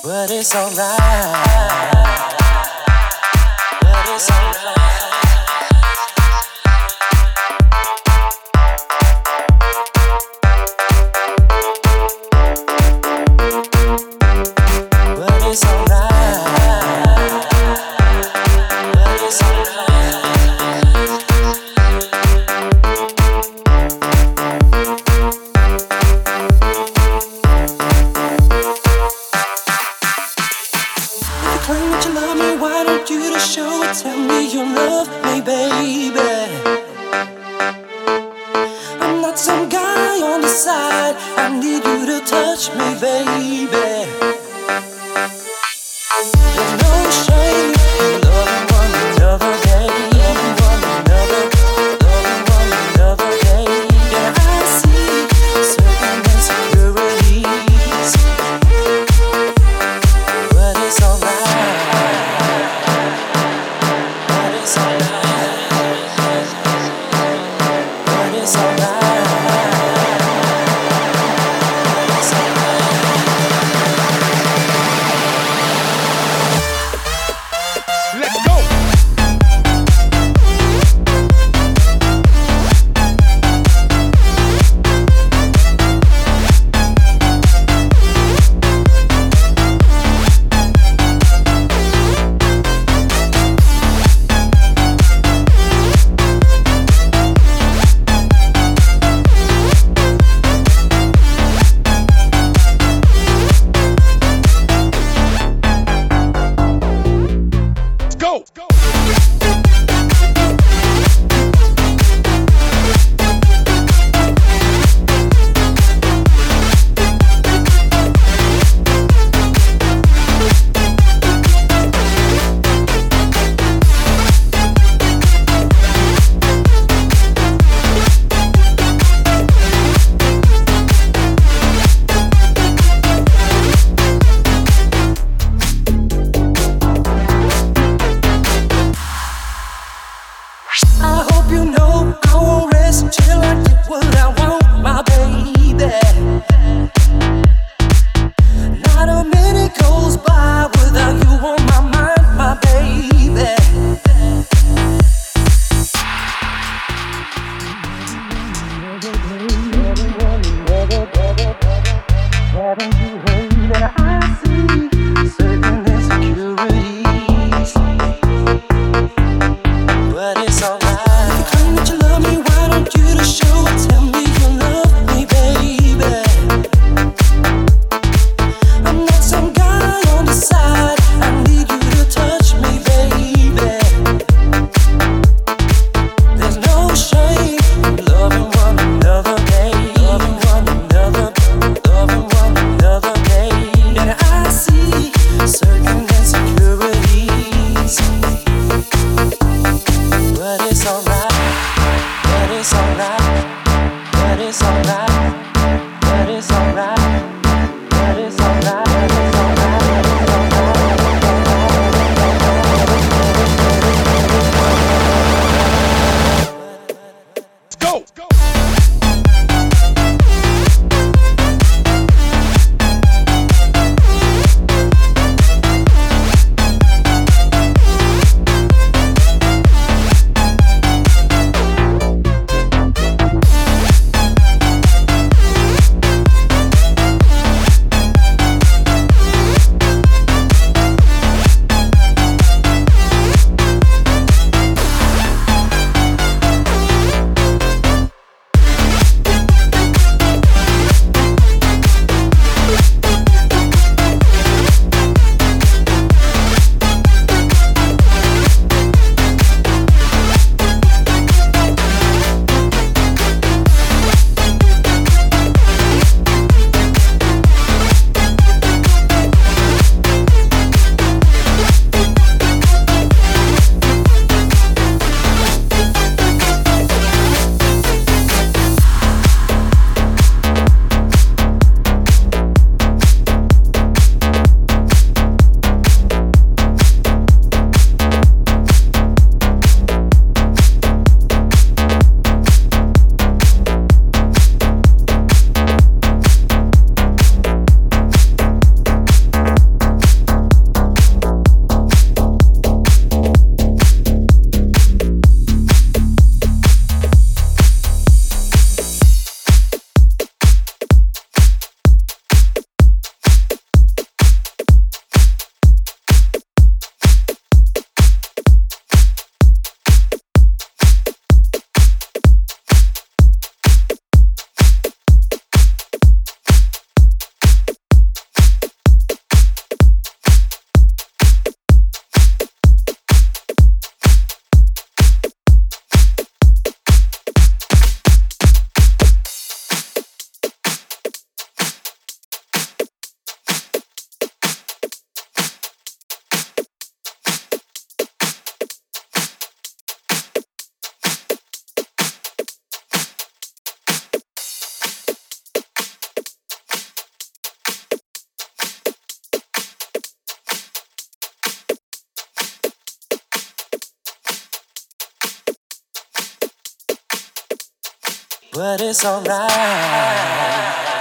But it's alright. But it's alright. But it's alright. But it's alright. Claim that you love me, why don't you just show it? Tell me you love me, baby. I'm not some guy on the side, I need you to touch me, baby. There's no shame in loving one another, baby. Loving one another, loving one another, baby. And I see certain insecurities, but it's alright. But it's alright. But it's alright. Let's go! Go! I hope you know I won't rest till I get what I want, my baby. Not a minute goes by without you on my mind, my baby. Haven't you heard that I see certain insecurities? But it's alright. If you claim that you love me, why don't you just show but it's alright.